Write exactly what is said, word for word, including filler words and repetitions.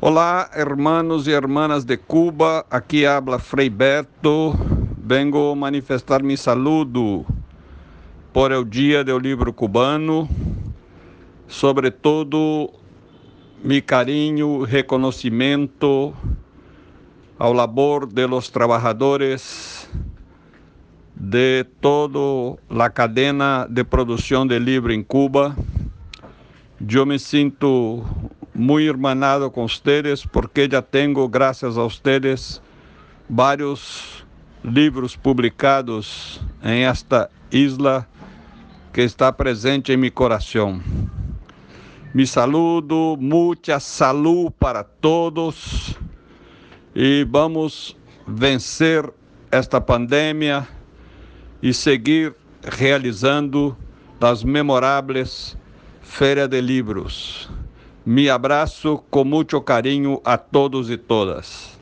Olá, hermanos y hermanas de Cuba, aquí habla Frei Beto. Vengo a manifestar mi saludo por el Dia do Livro Cubano, sobretudo mi carinho, reconhecimento ao labor de los trabajadores de toda a cadena de produção de livro em Cuba. Eu me sinto muy hermanado con ustedes porque ya tengo, gracias a ustedes, varios livros publicados en esta isla que está presente en mi corazón. Mi saludo, mucha salud para todos y vamos vencer esta pandemia e seguir realizando as memoráveis feiras de livros. Me abraço com muito carinho a todos e todas.